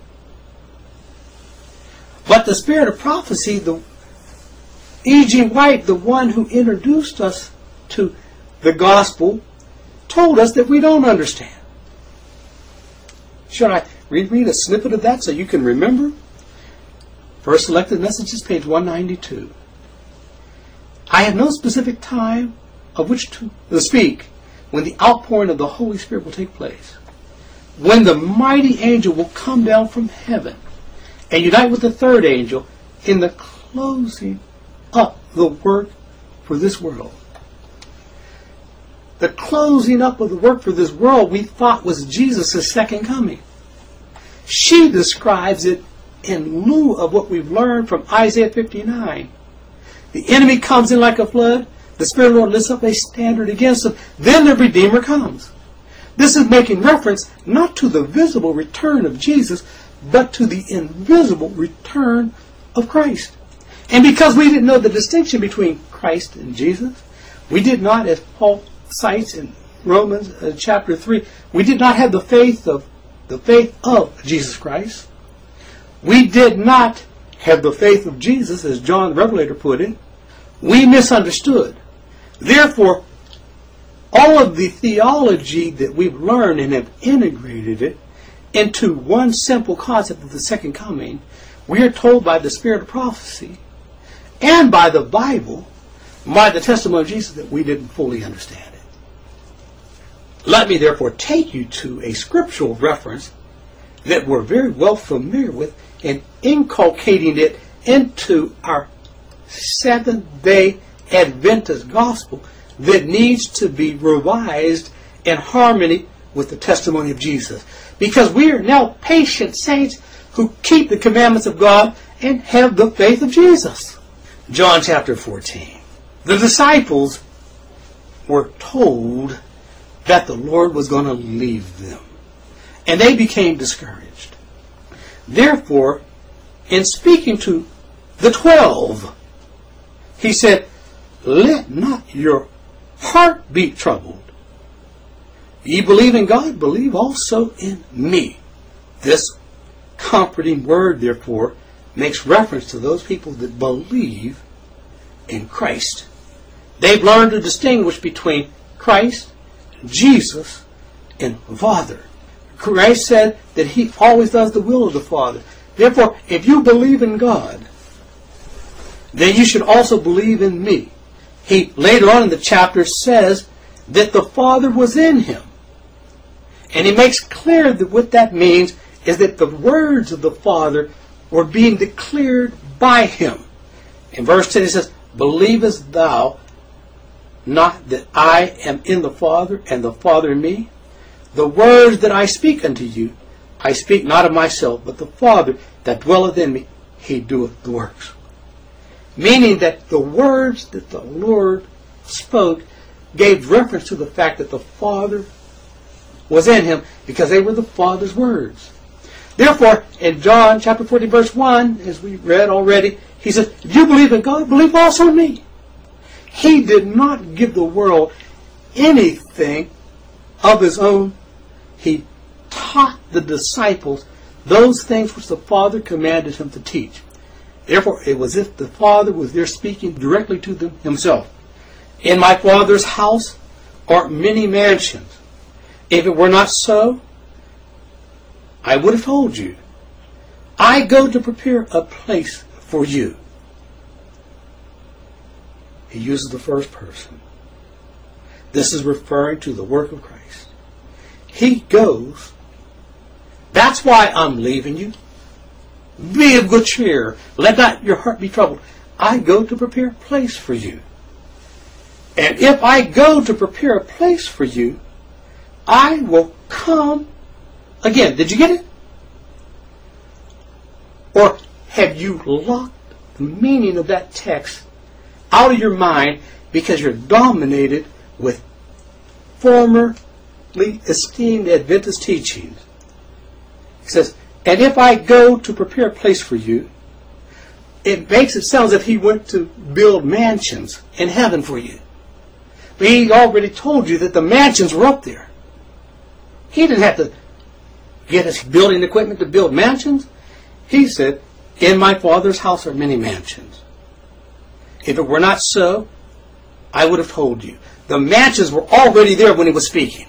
But the spirit of prophecy, the E.G. White, the one who introduced us to the gospel, told us that we don't understand. Should I read a snippet of that so you can remember? First Selected Messages, page 192. I have no specific time of which to speak when the outpouring of the Holy Spirit will take place. When the mighty angel will come down from heaven and unite with the third angel in the closing up the work for this world. The closing up of the work for this world we thought was Jesus' second coming. She describes it in lieu of what we've learned from Isaiah 59. The enemy comes in like a flood. The Spirit of the Lord lifts up a standard against him. Then the Redeemer comes. This is making reference not to the visible return of Jesus, but to the invisible return of Christ. And because we didn't know the distinction between Christ and Jesus, we did not, as Paul cites in Romans chapter 3, we did not have the faith of Jesus Christ. We did not have the faith of Jesus, as John the Revelator put it. We misunderstood. Therefore, all of the theology that we've learned and have integrated it into one simple concept of the second coming, we are told by the spirit of prophecy and by the Bible, by the testimony of Jesus, that we didn't fully understand it. Let me therefore take you to a scriptural reference that we're very well familiar with and inculcating it into our Seventh-day Adventist gospel that needs to be revised in harmony with the testimony of Jesus. Because we are now patient saints who keep the commandments of God and have the faith of Jesus. John chapter 14. The disciples were told that the Lord was going to leave them. And they became discouraged. Therefore, in speaking to the 12, he said, "Let not your heart be troubled. Ye believe in God, believe also in me." This comforting word, therefore, makes reference to those people that believe in Christ. They've learned to distinguish between Christ, Jesus, and the Father. Christ said that he always does the will of the Father. Therefore, if you believe in God, then you should also believe in me. He, later on in the chapter, says that the Father was in him. And he makes clear that what that means is that the words of the Father were being declared by him. In verse 10 he says, "Believest thou not that I am in the Father, and the Father in me? The words that I speak unto you, I speak not of myself, but the Father that dwelleth in me, he doeth the works." Meaning that the words that the Lord spoke gave reference to the fact that the Father was in him, because they were the Father's words. Therefore, in John chapter 14, verse 1, as we read already, he says, if you believe in God, believe also in me. He did not give the world anything of his own. He taught the disciples those things which the Father commanded him to teach. Therefore, it was as if the Father was there speaking directly to them himself. In my Father's house are many mansions. If it were not so, I would have told you. I go to prepare a place for you. He uses the first person. This is referring to the work of Christ. He goes. That's why I'm leaving you. Be of good cheer. Let not your heart be troubled. I go to prepare a place for you. And if I go to prepare a place for you, I will come again. Did you get it? Or have you locked the meaning of that text out of your mind because you're dominated with formerly esteemed Adventist teachings? He says, and if I go to prepare a place for you, it makes it sound as if he went to build mansions in heaven for you. But he already told you that the mansions were up there. He didn't have to get his building equipment to build mansions. He said, in my Father's house are many mansions. If it were not so, I would have told you. The mansions were already there when he was speaking.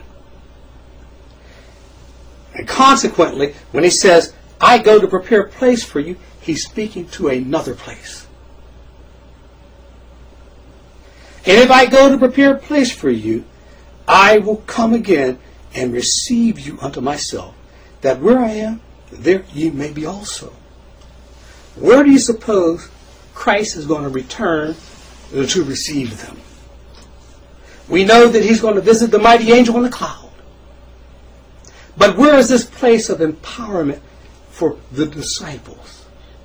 And consequently, when he says, I go to prepare a place for you, he's speaking to another place. And if I go to prepare a place for you, I will come again and receive you unto myself, that where I am, there ye may be also. Where do you suppose Christ is going to return to receive them? We know that he's going to visit the mighty angel on the cloud. But where is this place of empowerment for the disciples?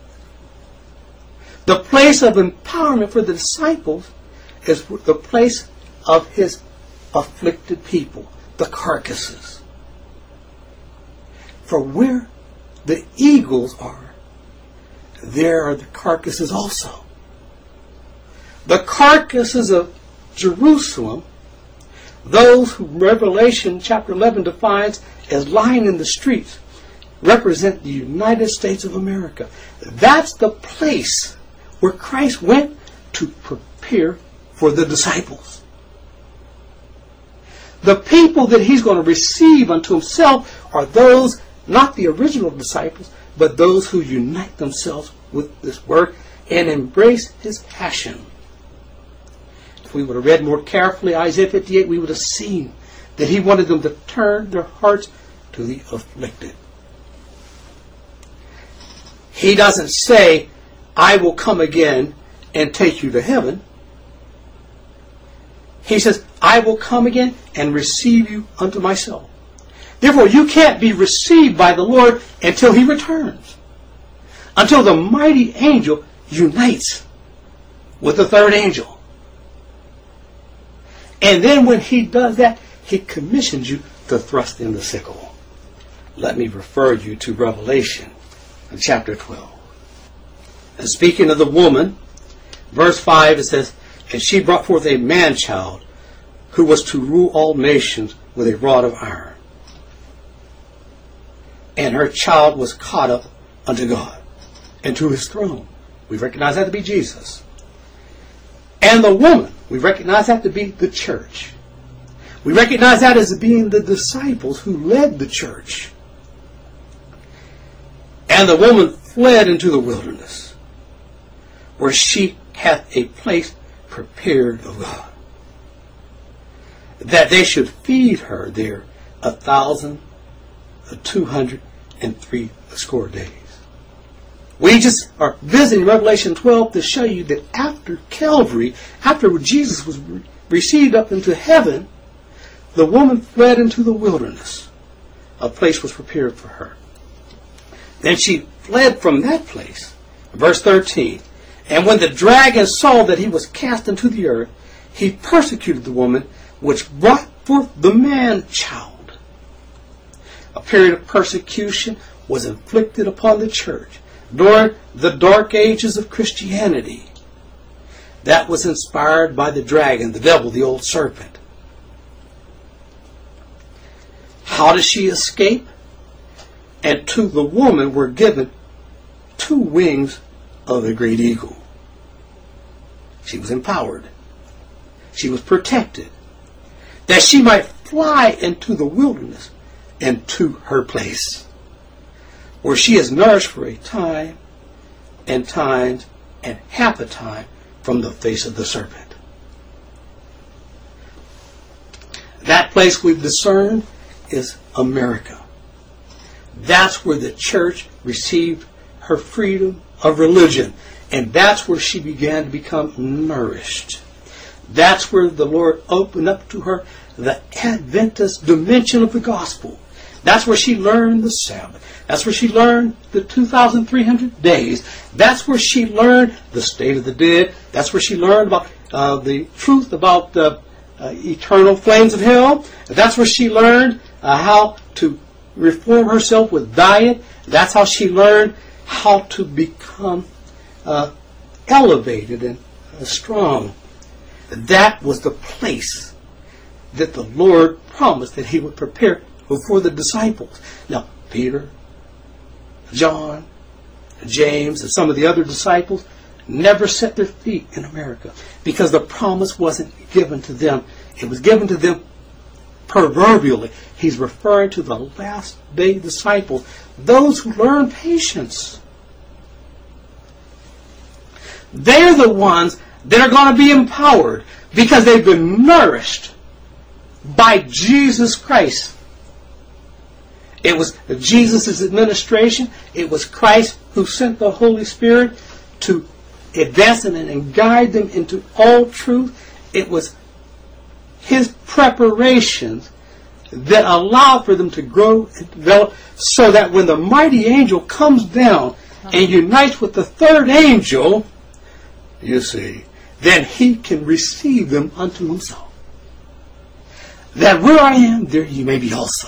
The place of empowerment for the disciples is the place of his afflicted people, the carcasses. For where the eagles are, there are the carcasses also. The carcasses of Jerusalem, those who Revelation chapter 11 defines as lying in the streets, represent the United States of America. That's the place where Christ went to prepare for the disciples. The people that he's going to receive unto himself are those, not the original disciples, but those who unite themselves with this work and embrace his passion. If we would have read more carefully Isaiah 58, we would have seen that he wanted them to turn their hearts to the afflicted. He doesn't say, I will come again and take you to heaven. He says, I will come again and receive you unto myself. Therefore, you can't be received by the Lord until he returns. Until the mighty angel unites with the third angel. And then when he does that, he commissions you to thrust in the sickle. Let me refer you to Revelation chapter 12. And speaking of the woman, verse 5, it says, and she brought forth a man-child who was to rule all nations with a rod of iron. And her child was caught up unto God and to his throne. We recognize that to be Jesus. And the woman, we recognize that to be the church. We recognize that as being the disciples who led the church. And the woman fled into the wilderness, where she hath a place prepared of God, that they should feed her there 1,203 days. We just are visiting Revelation 12 to show you that after Calvary, after Jesus was received up into heaven, the woman fled into the wilderness. A place was prepared for her. Then she fled from that place. Verse 13. And when the dragon saw that he was cast into the earth, he persecuted the woman which brought forth the man-child. a period of persecution was inflicted upon the church during the dark ages of Christianity. That was inspired by the dragon, the devil, the old serpent. How did she escape? And to the woman were given 2 wings of the great eagle. She was empowered. She was protected, that she might fly into the wilderness and to her place, where she is nourished for a time and times and half a time from the face of the serpent. That place we've discerned is America. That's where the church received her freedom of religion, and that's where she began to become nourished. That's where the Lord opened up to her the Adventist dimension of the gospel. That's where she learned the Sabbath. That's where she learned the 2,300 days. That's where she learned the state of the dead. That's where she learned about the truth about the eternal flames of hell. That's where she learned how to reform herself with diet. That's how she learned how to become elevated and strong. That was the place that the Lord promised that He would prepare for the disciples. Now, Peter, John, James, and some of the other disciples never set their feet in America because the promise wasn't given to them. It was given to them proverbially. He's referring to the last day disciples, those who learn patience. They're the ones that are going to be empowered because they've been nourished by Jesus Christ. It was Jesus' administration. It was Christ who sent the Holy Spirit to advance them and guide them into all truth. It was His preparations that allowed for them to grow and develop, so that when the mighty angel comes down and unites with the third angel, you see, then he can receive them unto himself. That where I am, there you may be also.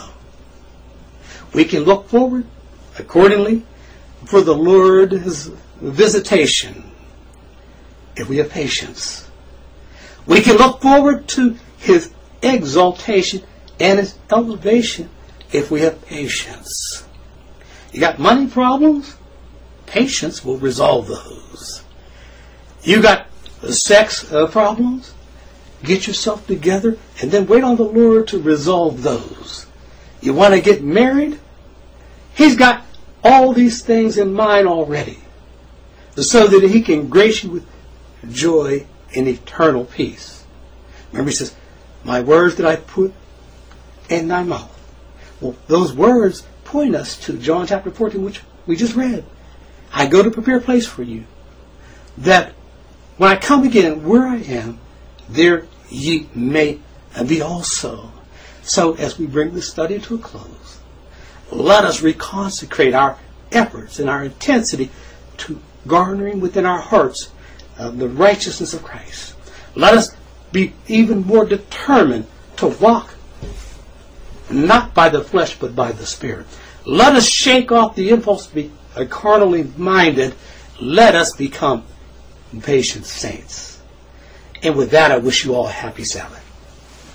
We can look forward accordingly for the Lord's visitation if we have patience. We can look forward to His exaltation and His elevation if we have patience. You got money problems? Patience will resolve those. You got sex problems? Get yourself together and then wait on the Lord to resolve those. You want to get married? He's got all these things in mind already, so that He can grace you with joy and eternal peace. Remember, He says, my words that I put in thy mouth. Well, those words point us to John chapter 14, which we just read. I go to prepare a place for you, that when I come again, where I am, there ye may be also. So as we bring this study to a close, let us reconsecrate our efforts and our intensity to garnering within our hearts the righteousness of Christ. Let us be even more determined to walk not by the flesh but by the Spirit. Let us shake off the impulse to be carnally minded. Let us become patient saints. And with that, I wish you all a happy Sabbath.